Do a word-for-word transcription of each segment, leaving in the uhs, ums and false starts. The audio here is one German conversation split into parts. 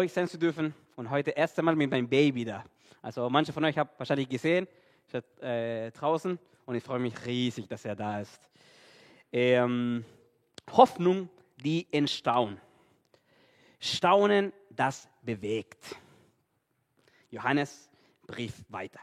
euch sein zu dürfen und heute erst einmal mit meinem Baby da. Also manche von euch haben wahrscheinlich gesehen, ich war äh, draußen und ich freue mich riesig, dass er da ist. Ähm, Hoffnung, die entstaunen. Staunen, das bewegt. Johannes Brief weiter.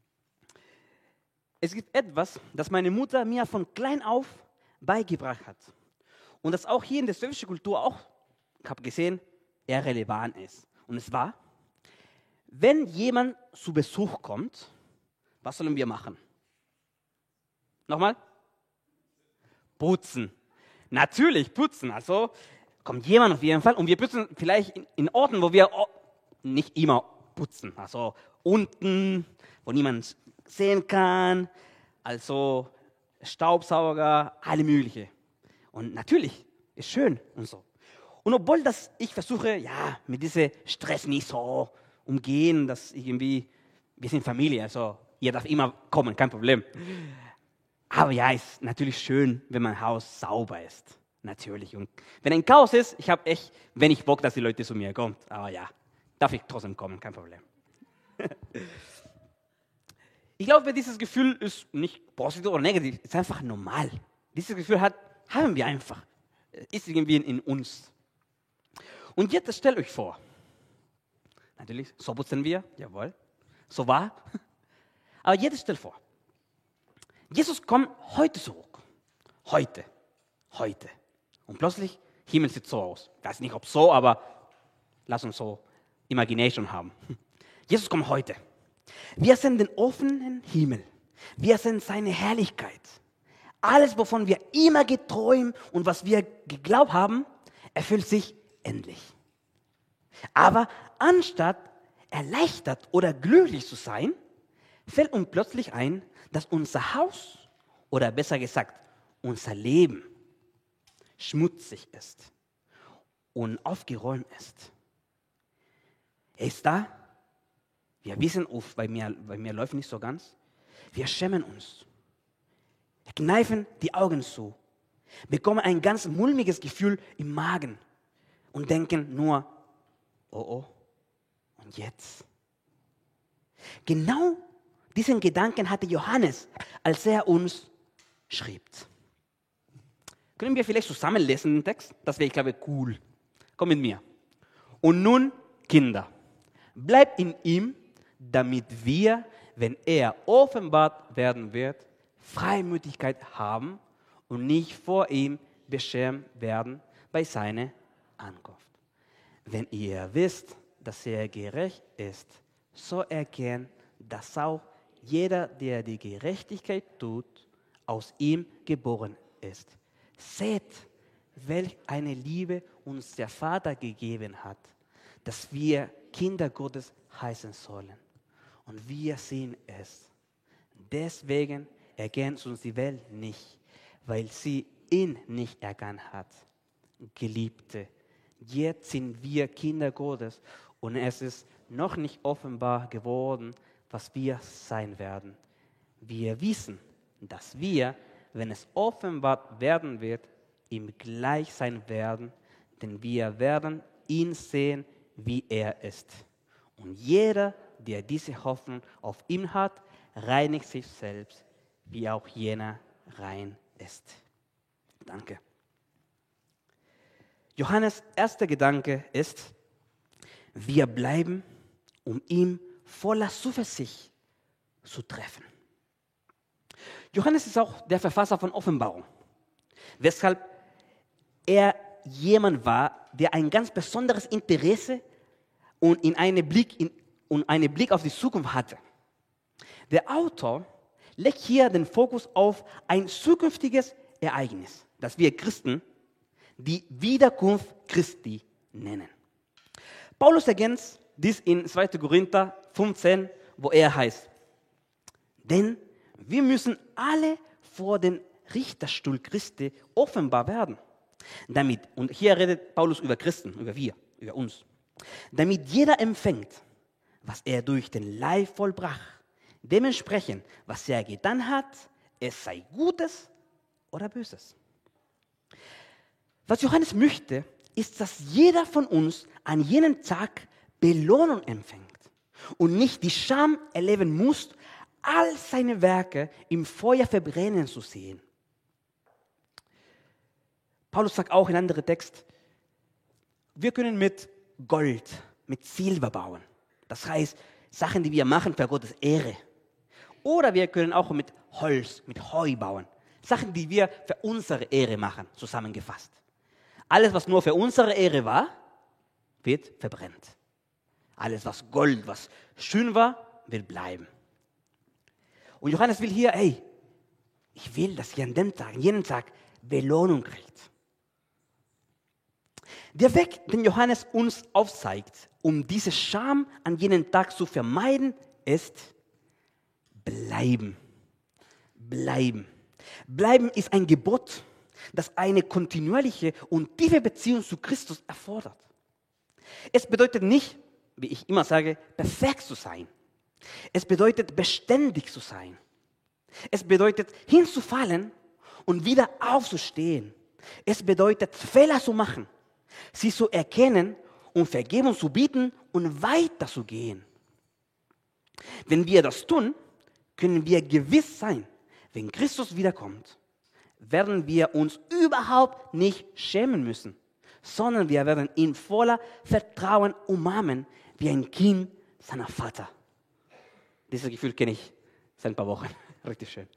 Es gibt etwas, das meine Mutter mir von klein auf beigebracht hat. Und das auch hier in der slawischen Kultur auch, ich habe gesehen, eher relevant ist. Und es war, wenn jemand zu Besuch kommt, was sollen wir machen? Nochmal? Putzen. Natürlich putzen. Also kommt jemand auf jeden Fall und wir putzen vielleicht in, in Orten, wo wir nicht immer putzen. Also unten, wo niemand sehen kann. Also Staubsauger, alle mögliche. Und natürlich, ist schön und so. Und obwohl das ich versuche, ja, mit diesem Stress nicht so umgehen, dass irgendwie, wir sind Familie, also ihr darf immer kommen, kein Problem. Aber ja, ist natürlich schön, wenn mein Haus sauber ist. Natürlich. Und wenn ein Chaos ist, ich habe echt wenig Bock, dass die Leute zu mir kommen. Aber ja, darf ich trotzdem kommen, kein Problem. Ich glaube, dieses Gefühl ist nicht positiv oder negativ, es ist einfach normal. Dieses Gefühl hat, haben wir einfach. Ist irgendwie in uns. Und jetzt stellt euch vor, natürlich, so putzen wir, jawohl, so war. Aber jetzt stellt vor, Jesus kommt heute zurück. Heute. Heute. Und plötzlich, Himmel sieht so aus. Ich weiß nicht, ob so, aber lass uns so Imagination haben. Jesus kommt heute. Wir sehen den offenen Himmel. Wir sehen seine Herrlichkeit. Alles, wovon wir immer geträumt und was wir geglaubt haben, erfüllt sich endlich. Aber anstatt erleichtert oder glücklich zu sein, fällt uns plötzlich ein, dass unser Haus, oder besser gesagt, unser Leben schmutzig ist und aufgeräumt ist. Er ist da. Wir wissen, uff, bei mir, bei mir läuft nicht so ganz. Wir schämen uns. Wir kneifen die Augen zu, bekommen ein ganz mulmiges Gefühl im Magen und denken nur, oh oh, und jetzt? Genau diesen Gedanken hatte Johannes, als er uns schrieb. Können wir vielleicht zusammen lesen den Text? Das wäre, ich glaube, cool. Komm mit mir. Und nun, Kinder, bleibt in ihm, damit wir, wenn er offenbart werden wird, Freimütigkeit haben und nicht vor ihm beschämt werden bei seiner Ankunft. Wenn ihr wisst, dass er gerecht ist, so erkennt, dass auch jeder, der die Gerechtigkeit tut, aus ihm geboren ist. Seht, welch eine Liebe uns der Vater gegeben hat, dass wir Kinder Gottes heißen sollen. Und wir sehen es. Deswegen erkennt uns die Welt nicht, weil sie ihn nicht erkannt hat. Geliebte, jetzt sind wir Kinder Gottes und es ist noch nicht offenbar geworden, was wir sein werden. Wir wissen, dass wir, wenn es offenbart werden wird, ihm gleich sein werden, denn wir werden ihn sehen, wie er ist. Und jeder, der diese Hoffnung auf ihn hat, reinigt sich selbst, wie auch jener rein ist. Danke. Johannes' erster Gedanke ist, wir bleiben, um ihn voller Zuversicht zu treffen. Johannes ist auch der Verfasser von Offenbarung, weshalb er jemand war, der ein ganz besonderes Interesse und in einen Blick, in, und einen Blick auf die Zukunft hatte. Der Autor legt hier den Fokus auf ein zukünftiges Ereignis, das wir Christen die Wiederkunft Christi nennen. Paulus ergänzt dies in zweiter Korinther fünfzehn, wo er heißt, denn wir müssen alle vor den Richterstuhl Christi offenbar werden. Damit, und hier redet Paulus über Christen, über wir, über uns, damit jeder empfängt, was er durch den Leib vollbrach, dementsprechend, was er getan hat, es sei Gutes oder Böses. Was Johannes möchte, ist, dass jeder von uns an jenem Tag Belohnung empfängt und nicht die Scham erleben muss, all seine Werke im Feuer verbrennen zu sehen. Paulus sagt auch in einem anderen Text, wir können mit Gold, mit Silber bauen. Das heißt, Sachen, die wir machen für Gottes Ehre. Oder wir können auch mit Holz, mit Heu bauen. Sachen, die wir für unsere Ehre machen, zusammengefasst. Alles, was nur für unsere Ehre war, wird verbrennt. Alles, was Gold, was schön war, wird bleiben. Und Johannes will hier, hey, ich will, dass ihr an dem Tag, an jenem Tag Belohnung kriegt. Der Weg, den Johannes uns aufzeigt, um diese Scham an jenem Tag zu vermeiden, ist bleiben. Bleiben. Bleiben ist ein Gebot, das eine kontinuierliche und tiefe Beziehung zu Christus erfordert. Es bedeutet nicht, wie ich immer sage, perfekt zu sein. Es bedeutet, beständig zu sein. Es bedeutet, hinzufallen und wieder aufzustehen. Es bedeutet, Fehler zu machen, sie zu erkennen und Vergebung zu bieten und weiterzugehen. Wenn wir das tun, können wir gewiss sein, wenn Christus wiederkommt, werden wir uns überhaupt nicht schämen müssen, sondern wir werden ihn voller Vertrauen umarmen, wie ein Kind seiner Vater. Dieses Gefühl kenne ich seit ein paar Wochen. Richtig schön.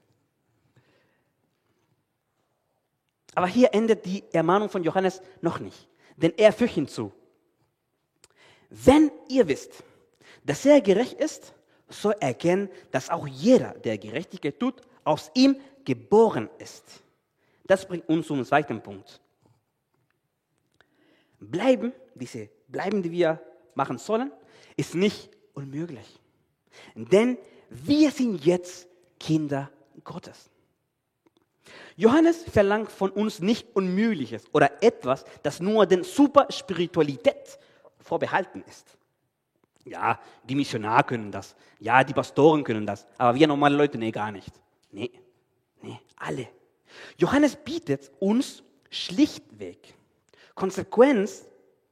Aber hier endet die Ermahnung von Johannes noch nicht, denn er fügt hinzu: Wenn ihr wisst, dass er gerecht ist, so erkennen, dass auch jeder, der Gerechtigkeit tut, aus ihm geboren ist. Das bringt uns zum zweiten Punkt. Bleiben, diese Bleiben, die wir machen sollen, ist nicht unmöglich. Denn wir sind jetzt Kinder Gottes. Johannes verlangt von uns nicht Unmögliches oder etwas, das nur den Superspiritualität vorbehalten ist. Ja, die Missionare können das, ja, die Pastoren können das, aber wir normale Leute, nee, gar nicht. Nee, nee, alle. Johannes bietet uns schlichtweg Konsequenz,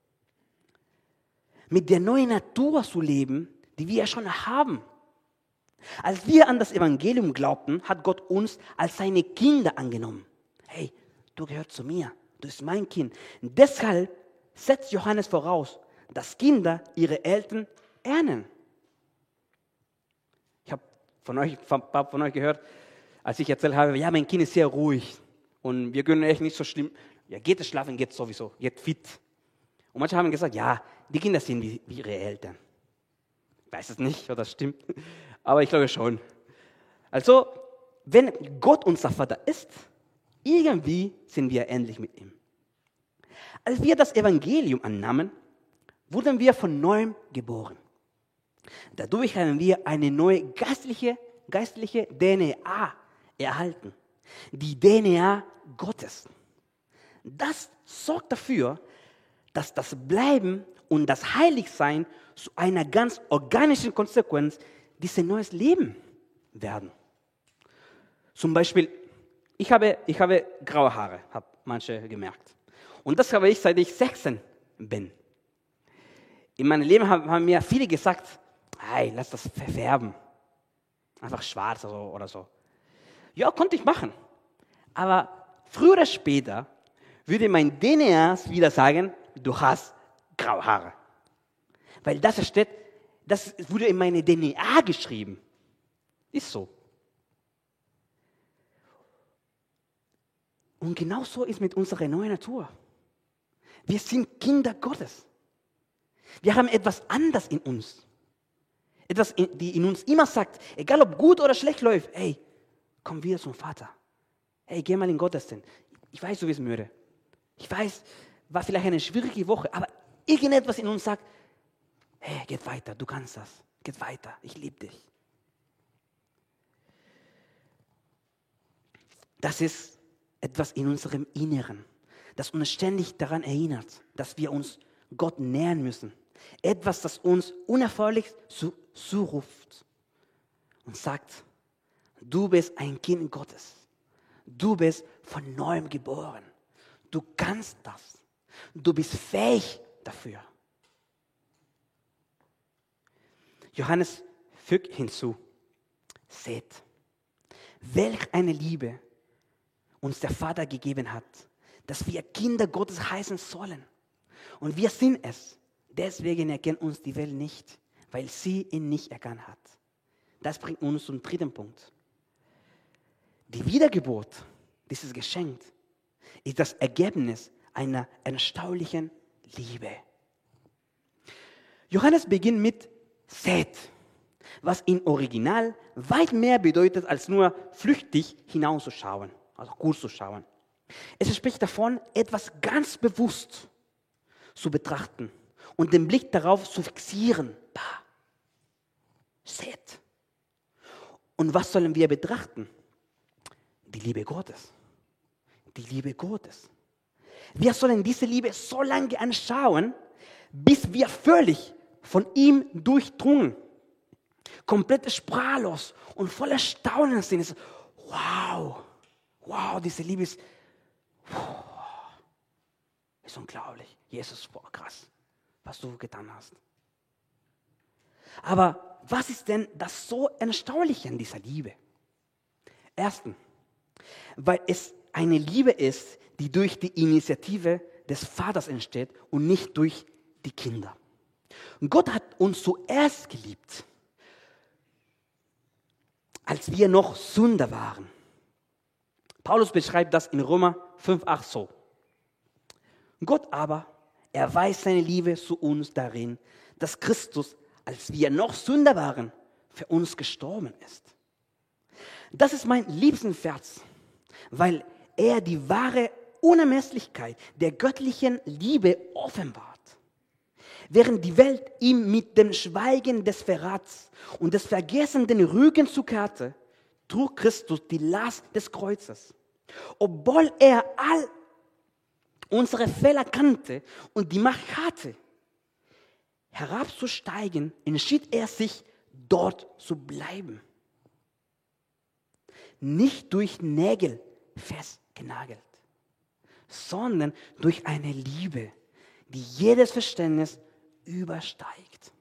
mit der neuen Natur zu leben, die wir schon haben. Als wir an das Evangelium glaubten, hat Gott uns als seine Kinder angenommen. Hey, du gehörst zu mir, du bist mein Kind. Und deshalb setzt Johannes voraus, dass Kinder ihre Eltern ehren. Ich habe von euch, von, von euch gehört, als ich erzählt habe, ja, mein Kind ist sehr ruhig und wir können echt nicht so schlimm, ja, geht es schlafen, geht sowieso, geht fit. Und manche haben gesagt, ja, die Kinder sind wie, wie ihre Eltern. Ich weiß es nicht, ob das stimmt, aber ich glaube schon. Also, wenn Gott unser Vater ist, irgendwie sind wir ähnlich mit ihm. Als wir das Evangelium annahmen, wurden wir von neuem geboren. Dadurch haben wir eine neue geistliche, geistliche D N A erhalten. Die D N A Gottes. Das sorgt dafür, dass das Bleiben und das Heiligsein zu einer ganz organischen Konsequenz dieses neues Leben werden. Zum Beispiel, ich habe, ich habe graue Haare, haben manche gemerkt. Und das habe ich, seit ich sechzehn bin. In meinem Leben haben, haben mir viele gesagt, hey, lass das verfärben. Einfach schwarz oder so, oder so. Ja, konnte ich machen. Aber früher oder später würde mein D N A wieder sagen, du hast graue Haare. Weil das steht, das wurde in meine D N A geschrieben. Ist so. Und genauso ist mit unserer neuen Natur. Wir sind Kinder Gottes. Wir haben etwas anderes in uns. Etwas, die in uns immer sagt, egal ob gut oder schlecht läuft, hey, komm wieder zum Vater. Hey, geh mal in den Gottesdienst. Ich weiß, du bist müde. Ich weiß, war vielleicht eine schwierige Woche, aber irgendetwas in uns sagt, hey, geht weiter, du kannst das. Geht weiter, ich liebe dich. Das ist etwas in unserem Inneren, das uns ständig daran erinnert, dass wir uns Gott nähern müssen. Etwas, das uns unerforderlich zuruft und sagt, du bist ein Kind Gottes. Du bist von neuem geboren. Du kannst das. Du bist fähig dafür. Johannes fügt hinzu, seht, welch eine Liebe uns der Vater gegeben hat, dass wir Kinder Gottes heißen sollen. Und wir sind es. Deswegen erkennt uns die Welt nicht, weil sie ihn nicht erkannt hat. Das bringt uns zum dritten Punkt. Die Wiedergeburt, dieses Geschenk, ist das Ergebnis einer erstaunlichen Liebe. Johannes beginnt mit seht, was im Original weit mehr bedeutet, als nur flüchtig hinauszuschauen, also kurz zu schauen. Es spricht davon, etwas ganz bewusst zu betrachten und den Blick darauf zu fixieren. Bah. Seht. Und was sollen wir betrachten? Die Liebe Gottes. Die Liebe Gottes. Wir sollen diese Liebe so lange anschauen, bis wir völlig von ihm durchdrungen, komplett sprachlos und voller Staunen sind. Wow, wow, diese Liebe ist, wow, ist unglaublich. Jesus, boah, krass, was du getan hast. Aber was ist denn das so Erstaunliche an dieser Liebe? Erstens, weil es eine Liebe ist, die durch die Initiative des Vaters entsteht und nicht durch die Kinder. Und Gott hat uns zuerst geliebt, als wir noch Sünder waren. Paulus beschreibt das in Römer fünf acht so. Gott aber erweist seine Liebe zu uns darin, dass Christus, als wir noch Sünder waren, für uns gestorben ist. Das ist mein Lieblingsvers, weil er die wahre Unermesslichkeit der göttlichen Liebe offenbart. Während die Welt ihm mit dem Schweigen des Verrats und des Vergessens den Rücken zukehrte, trug Christus die Last des Kreuzes. Obwohl er all unsere Fehler kannte und die Macht hatte, herabzusteigen, entschied er sich, dort zu bleiben. Nicht durch Nägel festgenagelt, sondern durch eine Liebe, die jedes Verständnis übersteigt.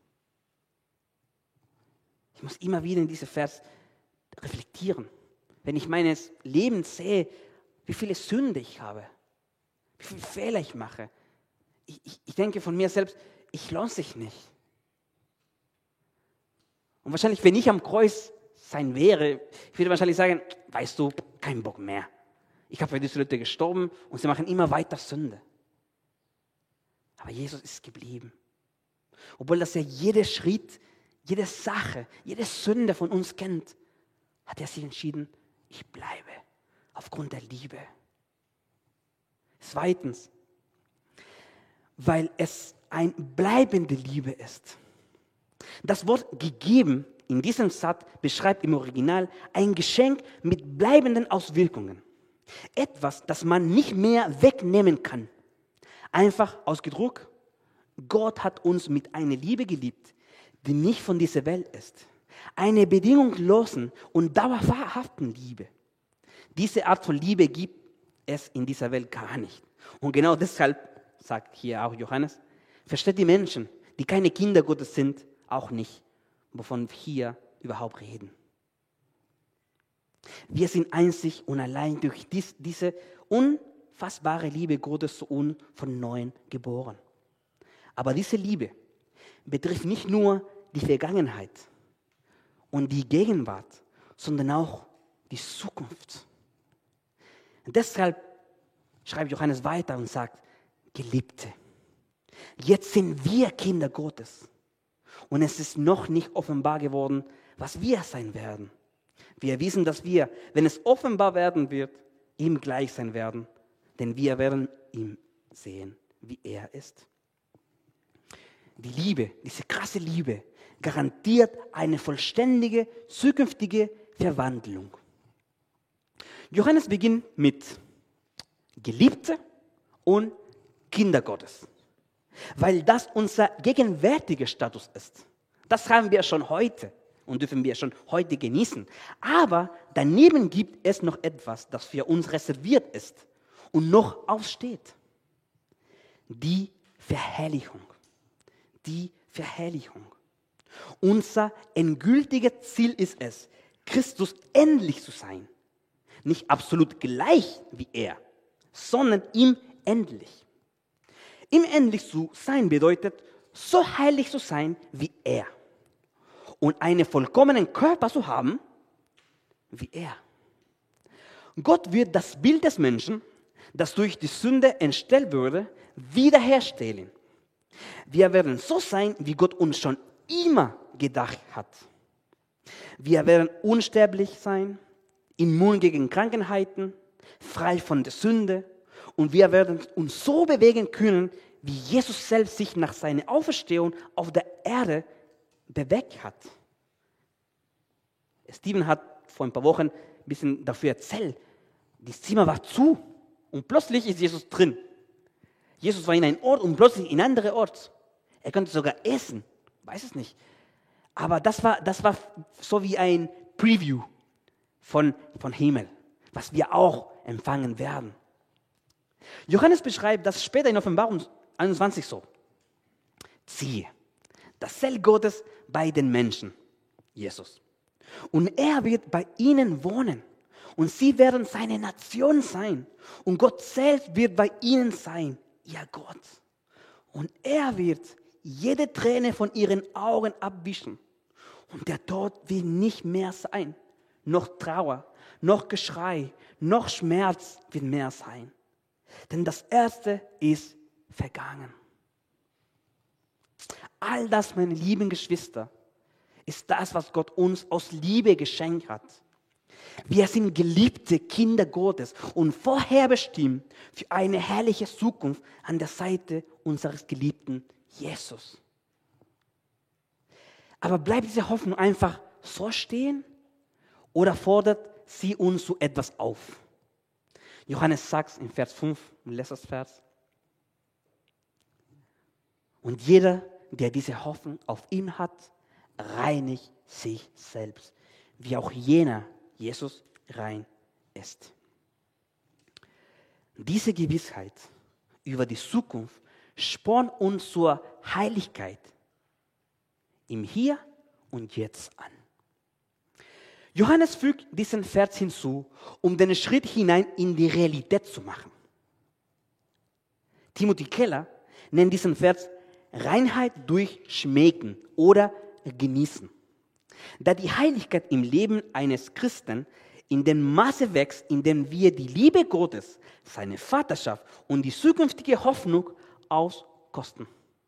Ich muss immer wieder in diesem Vers reflektieren. Wenn ich meines Lebens sehe, wie viele Sünde ich habe, wie viele Fehler ich mache. Ich, ich, ich denke von mir selbst, ich lohne sich nicht. Und wahrscheinlich, wenn ich am Kreuz sein wäre, ich würde wahrscheinlich sagen, weißt du, kein Bock mehr. Ich habe für diese Leute gestorben und sie machen immer weiter Sünde. Aber Jesus ist geblieben. Obwohl dass er jeden Schritt, jede Sache, jede Sünde von uns kennt, hat er sich entschieden, ich bleibe aufgrund der Liebe. Zweitens, weil es eine bleibende Liebe ist. Das Wort gegeben in diesem Satz beschreibt im Original ein Geschenk mit bleibenden Auswirkungen. Etwas, das man nicht mehr wegnehmen kann. Einfach ausgedrückt, Gott hat uns mit einer Liebe geliebt, die nicht von dieser Welt ist. Eine bedingungslosen und dauerhaften Liebe. Diese Art von Liebe gibt es in dieser Welt gar nicht. Und genau deshalb, sagt hier auch Johannes, versteht die Menschen, die keine Kinder Gottes sind, auch nicht, wovon wir hier überhaupt reden. Wir sind einzig und allein durch dies, diese unfassbare Liebe Gottes zu uns von Neuem geboren. Aber diese Liebe betrifft nicht nur die Vergangenheit und die Gegenwart, sondern auch die Zukunft. Und deshalb schreibt Johannes weiter und sagt, Geliebte, jetzt sind wir Kinder Gottes und es ist noch nicht offenbar geworden, was wir sein werden. Wir wissen, dass wir, wenn es offenbar werden wird, ihm gleich sein werden, denn wir werden ihn sehen, wie er ist. Die Liebe, diese krasse Liebe, garantiert eine vollständige, zukünftige Verwandlung. Johannes beginnt mit Geliebte und Kinder Gottes, weil das unser gegenwärtiger Status ist. Das haben wir schon heute und dürfen wir schon heute genießen. Aber daneben gibt es noch etwas, das für uns reserviert ist und noch aussteht. Die Verherrlichung. Die Verherrlichung. Unser endgültiges Ziel ist es, Christus ähnlich zu sein. Nicht absolut gleich wie er, sondern ihm ähnlich. Ihm ähnlich zu sein bedeutet, so heilig zu sein wie er. Und einen vollkommenen Körper zu haben wie er. Gott wird das Bild des Menschen, das durch die Sünde entstellt wurde, wiederherstellen. Wir werden so sein, wie Gott uns schon immer gedacht hat. Wir werden unsterblich sein, immun gegen Krankheiten, frei von der Sünde, und wir werden uns so bewegen können, wie Jesus selbst sich nach seiner Auferstehung auf der Erde bewegt hat. Steven hat vor ein paar Wochen ein bisschen dafür erzählt, das Zimmer war zu und plötzlich ist Jesus drin. Jesus war in einem Ort und plötzlich in einem anderen Ort. Er konnte sogar essen, weiß es nicht. Aber das war, das war so wie ein Preview von, von Himmel, was wir auch empfangen werden. Johannes beschreibt das später in Offenbarung einundzwanzig so. Siehe, das Zelt Gottes bei den Menschen, Jesus. Und er wird bei ihnen wohnen. Und sie werden seine Nation sein. Und Gott selbst wird bei ihnen sein, ihr Gott. Und er wird jede Träne von ihren Augen abwischen. Und der Tod wird nicht mehr sein. Noch Trauer, noch Geschrei, noch Schmerz wird mehr sein. Denn das Erste ist vergangen. All das, meine lieben Geschwister, ist das, was Gott uns aus Liebe geschenkt hat. Wir sind geliebte Kinder Gottes und vorherbestimmt für eine herrliche Zukunft an der Seite unseres geliebten Jesus. Aber bleibt diese Hoffnung einfach so stehen oder fordert sie uns zu etwas auf? Johannes sagt in Vers fünf, im letzten Vers. Und jeder, der diese Hoffnung auf ihn hat, reinigt sich selbst, wie auch jener, Jesus, rein ist. Diese Gewissheit über die Zukunft spornt uns zur Heiligkeit im Hier und Jetzt an. Johannes fügt diesen Vers hinzu, um den Schritt hinein in die Realität zu machen. Timothy Keller nennt diesen Vers Reinheit durch Schmecken oder Genießen. Da die Heiligkeit im Leben eines Christen in dem Maße wächst, in dem wir die Liebe Gottes, seine Vaterschaft und die zukünftige Hoffnung auskosten.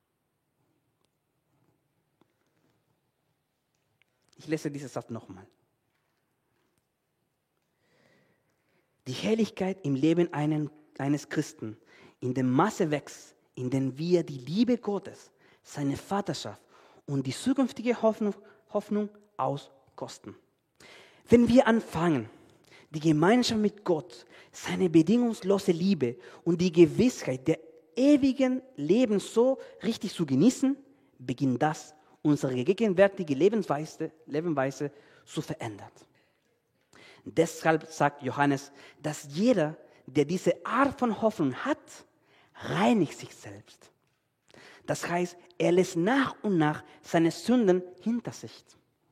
Ich lese diesen Satz nochmal. Die Herrlichkeit im Leben eines Christen in dem Maße wächst, in dem wir die Liebe Gottes, seine Vaterschaft und die zukünftige Hoffnung, Hoffnung auskosten. Wenn wir anfangen, die Gemeinschaft mit Gott, seine bedingungslose Liebe und die Gewissheit der ewigen Lebens so richtig zu genießen, beginnt das, unsere gegenwärtige Lebensweise, Lebensweise zu verändern. Deshalb sagt Johannes, dass jeder, der diese Art von Hoffnung hat, reinigt sich selbst. Das heißt, er lässt nach und nach seine Sünden hinter sich.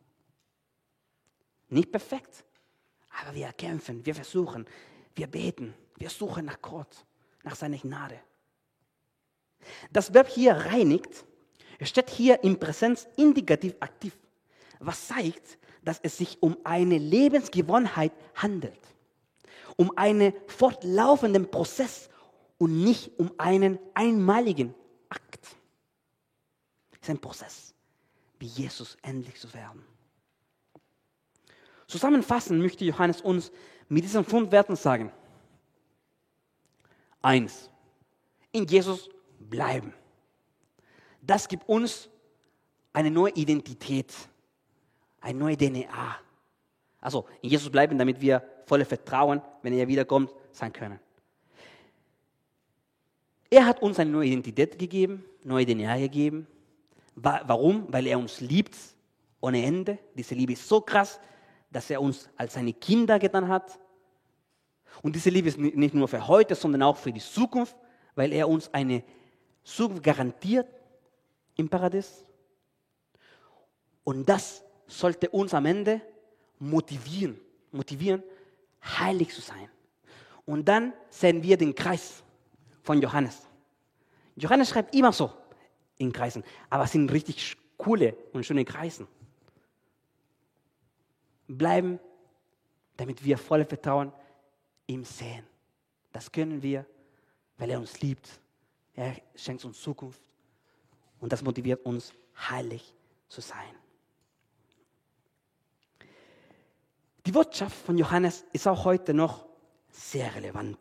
Nicht perfekt, aber wir kämpfen, wir versuchen, wir beten, wir suchen nach Gott, nach seiner Gnade. Das Verb hier reinigt steht hier im Präsens indikativ aktiv, was zeigt, dass es sich um eine Lebensgewohnheit handelt, um einen fortlaufenden Prozess und nicht um einen einmaligen Akt. Es ist ein Prozess, wie Jesus endlich zu werden. Zusammenfassend möchte Johannes uns mit diesen fünf Werten sagen. Eins, in Jesus bleiben. Das gibt uns eine neue Identität, eine neue D N A. Also in Jesus bleiben, damit wir voller Vertrauen, wenn er wiederkommt, sein können. Er hat uns eine neue Identität gegeben, neue D N A gegeben. Warum? Weil er uns liebt ohne Ende. Diese Liebe ist so krass, dass er uns als seine Kinder getan hat. Und diese Liebe ist nicht nur für heute, sondern auch für die Zukunft, weil er uns eine Zukunft garantiert im Paradies. Und das sollte uns am Ende motivieren, motivieren, heilig zu sein. Und dann sehen wir den Kreis von Johannes. Johannes schreibt immer so in Kreisen, aber es sind richtig coole und schöne Kreisen. Bleiben, damit wir voller Vertrauen ihm sehen. Das können wir, weil er uns liebt. Er schenkt uns Zukunft und das motiviert uns, heilig zu sein. Die Botschaft von Johannes ist auch heute noch sehr relevant.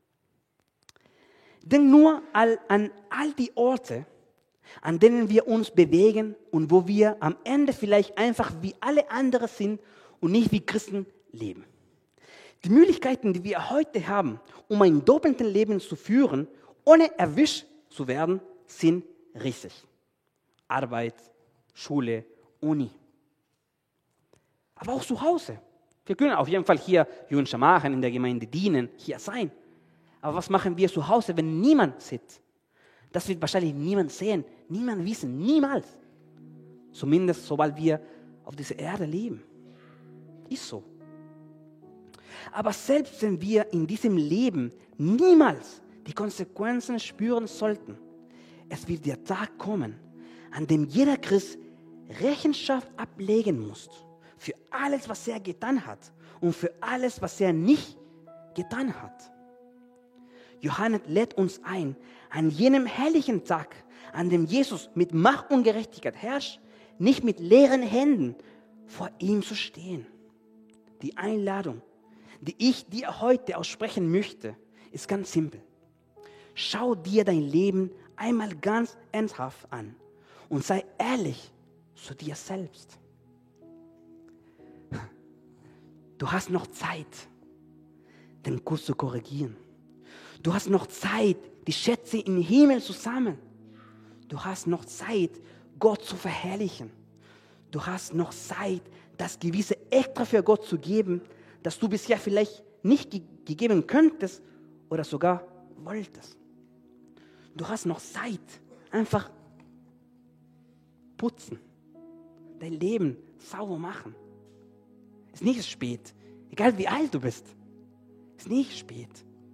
Denk nur an all die Orte, an denen wir uns bewegen und wo wir am Ende vielleicht einfach wie alle anderen sind und nicht wie Christen leben. Die Möglichkeiten, die wir heute haben, um ein doppeltes Leben zu führen, ohne erwischt zu werden, sind riesig. Arbeit, Schule, Uni. Aber auch zu Hause. Wir können auf jeden Fall hier Jünger machen, in der Gemeinde dienen, hier sein. Aber was machen wir zu Hause, wenn niemand sieht? Das wird wahrscheinlich niemand sehen, niemand wissen, niemals. Zumindest sobald wir auf dieser Erde leben. Ist so. Aber selbst wenn wir in diesem Leben niemals die Konsequenzen spüren sollten, es wird der Tag kommen, an dem jeder Christ Rechenschaft ablegen muss für alles, was er getan hat und für alles, was er nicht getan hat. Johannes lädt uns ein, an jenem herrlichen Tag, an dem Jesus mit Macht und Gerechtigkeit herrscht, nicht mit leeren Händen vor ihm zu stehen. Die Einladung, die ich dir heute aussprechen möchte, ist ganz simpel. Schau dir dein Leben einmal ganz ernsthaft an und sei ehrlich zu dir selbst. Du hast noch Zeit, den Kurs zu korrigieren. Du hast noch Zeit, die Schätze im Himmel zu sammeln. Du hast noch Zeit, Gott zu verherrlichen. Du hast noch Zeit, das Gewisse extra für Gott zu geben, das du bisher vielleicht nicht ge- gegeben könntest oder sogar wolltest. Du hast noch Zeit, einfach putzen, dein Leben sauber machen. Ist nicht spät, egal wie alt du bist. Ist nicht spät.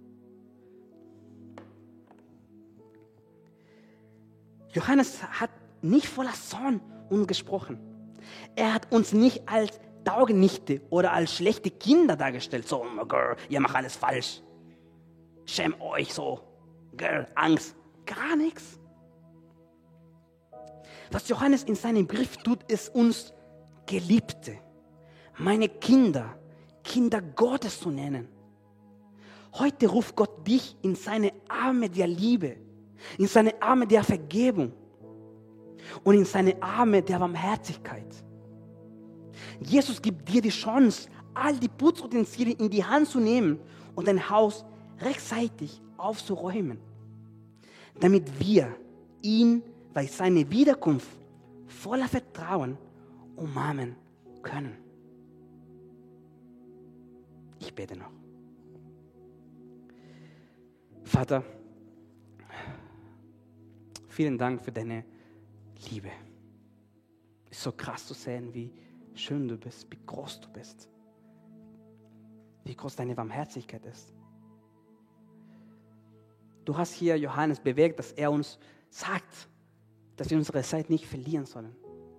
Johannes hat nicht voller Zorn uns gesprochen. Er hat uns nicht als Taugenichte oder als schlechte Kinder dargestellt. So, oh girl, ihr macht alles falsch. Schämt euch so. Girl, Angst. Gar nichts. Was Johannes in seinem Brief tut, ist uns Geliebte, meine Kinder, Kinder Gottes zu nennen. Heute ruft Gott dich in seine Arme der Liebe, in seine Arme der Vergebung und in seine Arme der Barmherzigkeit. Jesus gibt dir die Chance, all die Putzutensilien in die Hand zu nehmen und dein Haus rechtzeitig aufzuräumen, damit wir ihn bei seiner Wiederkunft voller Vertrauen umarmen können. Ich bete noch. Vater, vielen Dank für deine Liebe. Es ist so krass zu sehen, wie schön du bist, wie groß du bist, wie groß deine Barmherzigkeit ist. Du hast hier Johannes bewegt, dass er uns sagt, dass wir unsere Zeit nicht verlieren sollen.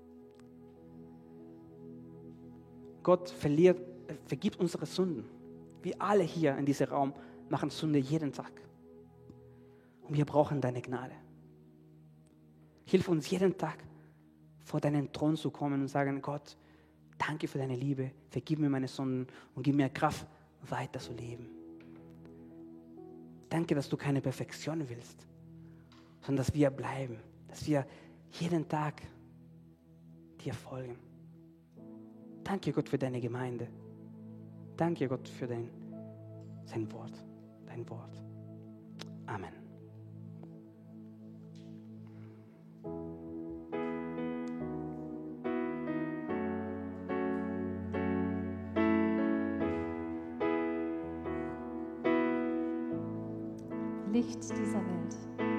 Gott verliert, vergibt unsere Sünden. Wir alle hier in diesem Raum machen Sünde jeden Tag. Und wir brauchen deine Gnade. Hilf uns jeden Tag, vor deinen Thron zu kommen und sagen, Gott, danke für deine Liebe, vergib mir meine Sünden und gib mir Kraft, weiter zu leben. Danke, dass du keine Perfektion willst, sondern dass wir bleiben, dass wir jeden Tag dir folgen. Danke, Gott, für deine Gemeinde. Danke, Gott, für dein, sein Wort, dein Wort. Amen. Licht dieser Welt.